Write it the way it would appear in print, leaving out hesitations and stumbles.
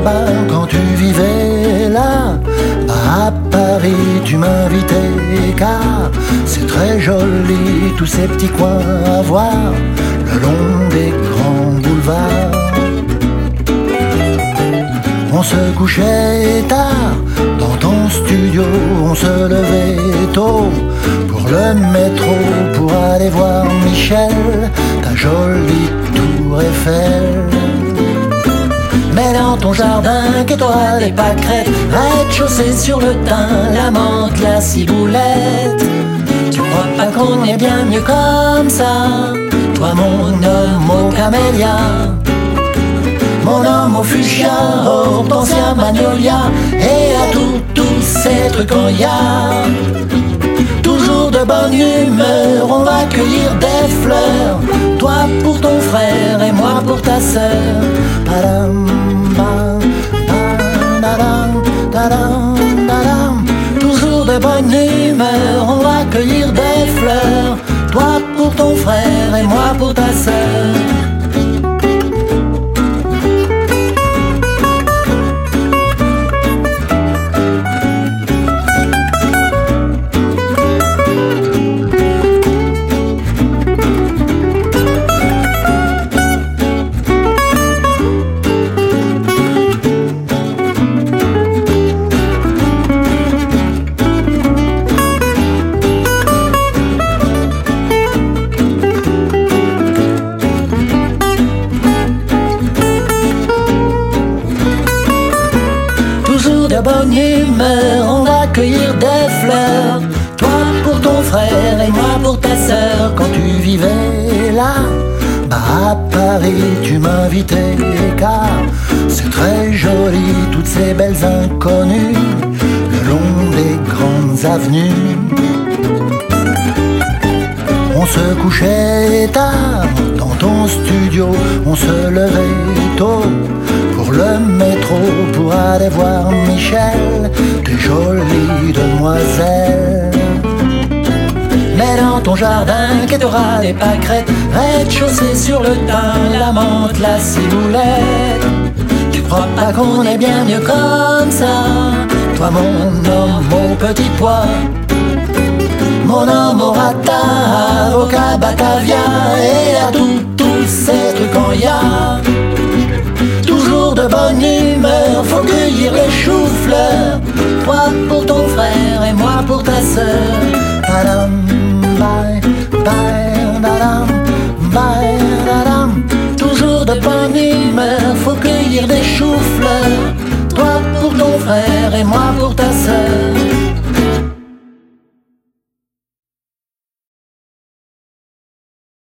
Quand tu vivais là, à Paris, tu m'invitais car c'est très joli tous ces petits coins à voir le long des grands boulevards. On se couchait tard dans ton studio, on se levait tôt pour le métro, pour aller voir Michel, ta jolie tour Eiffel. Mais dans ton jardin, qu'étoile et pâquerettes, rez-de-chaussée sur le thym, la menthe, la ciboulette. Tu crois pas qu'on est bien mieux comme ça, toi mon homme au camélia, mon homme au fuchsia, hortensia, magnolia, et à tous ces trucs en ya. Toujours de bonne humeur, on va cueillir des fleurs, toi pour ton frère et moi pour ta sœur. Padam, bam, bam, dadam, dadam, dadam. Toujours de bonne humeur, on va cueillir des fleurs, toi pour ton frère et moi pour ta sœur. De bonne humeur, on va cueillir des fleurs, toi pour ton frère et moi pour ta sœur. Quand tu vivais là, à Paris, tu m'invitais car c'est très joli toutes ces belles inconnues le long des grandes avenues. On se couchait tard dans ton studio, on se levait tôt pour le métro, pour aller voir Michel, des jolies demoiselles. Mais dans ton jardin, qu'étoile et pâquerettes, rez-de-chaussée sur le thym, la menthe, la ciboulette. Tu crois pas qu'on est bien mieux comme ça, toi mon homme au petit pois, mon homme au rata, avocat, batavia, et à tous ces trucs en ya. Toujours de bonne humeur, faut cueillir les choux-fleurs, toi pour ton frère et moi pour ta sœur. Padam, bye, bye, dadam, bye, dadam. Toujours de bonne humeur, faut cueillir des choux-fleurs, toi pour ton frère et moi pour ta sœur.